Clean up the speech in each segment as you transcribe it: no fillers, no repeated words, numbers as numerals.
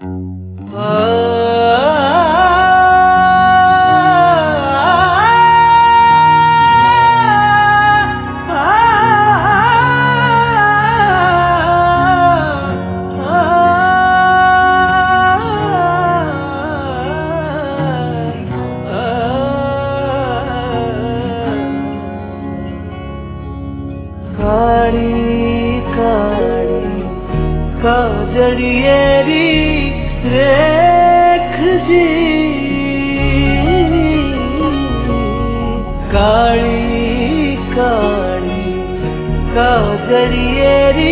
काजड़ियेरी रेख जी काली काली काजड़ियेरी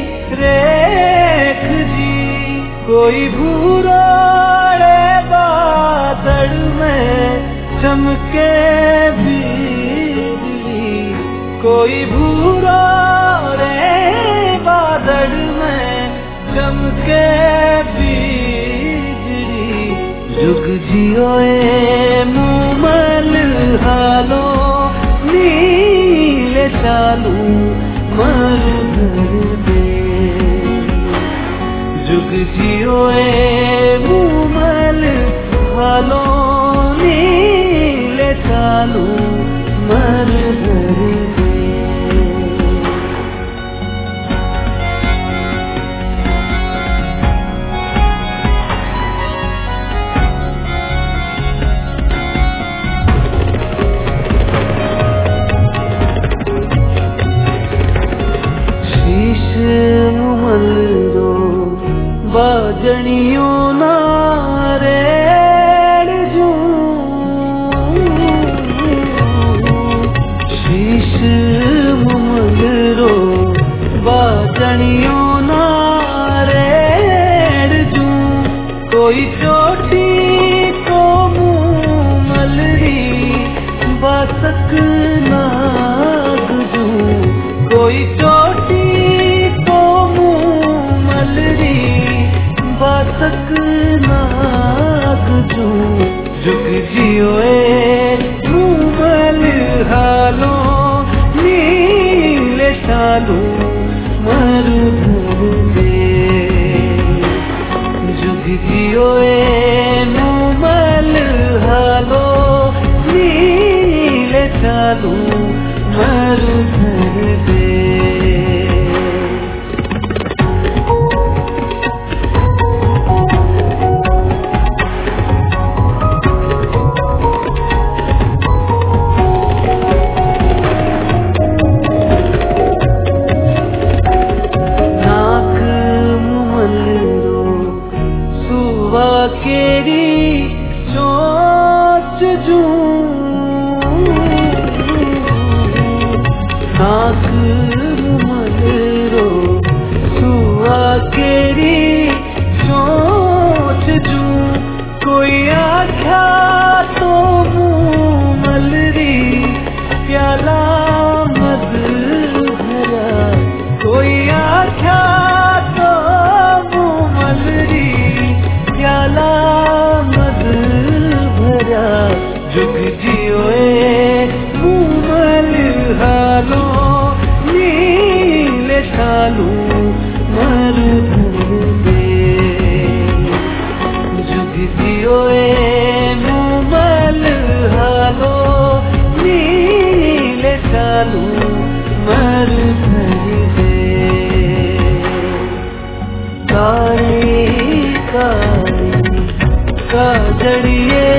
रेख जी कोई भूरोड़े बादल में चमके बिजली कोई भूरोड़े बादल में चमके बिजली जुग जियोए मुमल हालो नीले चालू मरुधर दे जुग जियोए मुमल हालो नीले चालू मरुधर दे बाजनियों नारे शीश मुमलो बाजनियों नारे कोई चोटी तो मुँह मलरी बासक नाग कोई चोटी बासक नाग जुग जियोए मुमल हालो नीले चालू मरुधर दे जुग जियोए मुमल हालो नीले चालू मरुधर दे केरी सोच नाक मलरो सुआ केरी सोच कोई आख्या तो मुँह मलरी प्याला मद भरा कोई आख्या तो मुँह मलरी प्याला मद भरा जुग जियोए मुमल हालो नीले चालू मरुधर दे जुग जियोए मुमल हालो नीले चालू मरुधर दे काली काली काजड़िए